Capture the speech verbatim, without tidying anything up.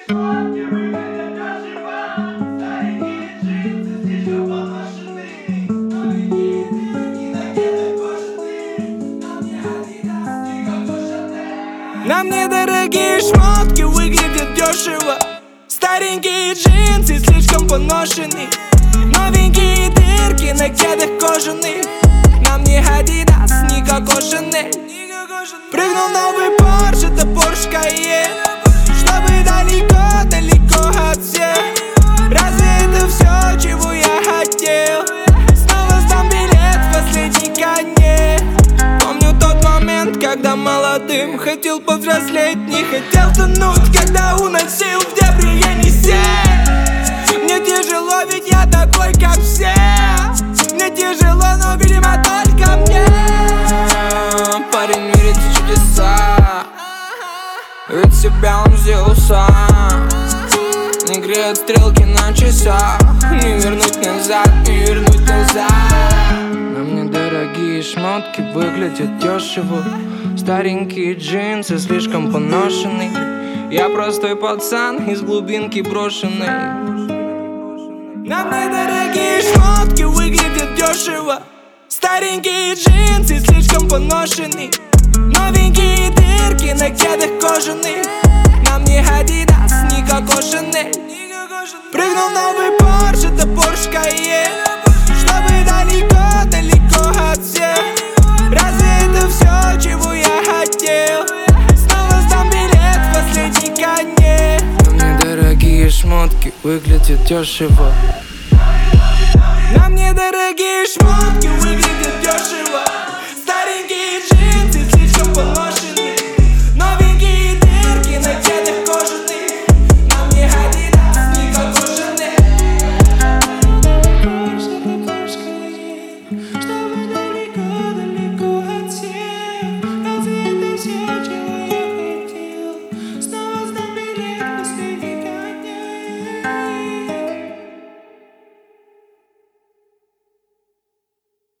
На мне дорогие шмотки, выглядят дешево. Старенькие джинсы, слишком поношенные. Новенькие дырки на кедах кожаных. На мне Адидас, не Коко-Шанель. Прыгнул новый Порш, это Порш Кайен. Чтобы далеко, далеко от всех. Разве это все, чего я хотел? Снова сдам билет в последний конец. Помню тот момент, когда молодым хотел повзрослеть, не хотел тонуть, когда уносил в дебри Енисей. Мне тяжело, ведь я такой, как все. Мне тяжело, но, видимо, только мне. Парень верит в чудеса, ведь себя он сделал сам. Не греют стрелки на часах. Не вернуть назад, не вернуть назад. На мне дорогие шмотки, выглядят дешево. Старенькие джинсы, слишком поношенные. Я простой пацан из глубинки брошенной. На мне дорогие шмотки, выглядят дешево. Старенькие джинсы, слишком поношенные. Новенькие дырки на кедах кожаных. На мне Адидас, не Коко-Шанель. Прыгнул новый Порш, это Порш Кайен. Чтобы далеко, далеко от всех. Разве это все, чего я хотел? Снова сдам билет в последний конец. На мне дорогие шмотки, выглядят дешево. На мне дорогие шмотки, выглядят